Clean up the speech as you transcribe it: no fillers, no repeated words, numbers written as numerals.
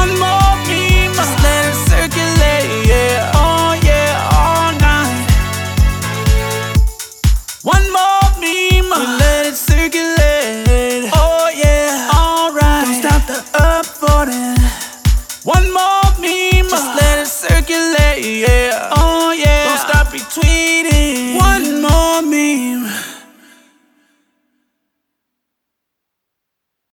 One more meme, just let it circulate, yeah. Oh yeah, all night. One more meme, we let it circulate. Oh yeah, alright. Don't stop the upvoting. One more meme, just let it circulate, yeah. Oh yeah, don't stop retweeting.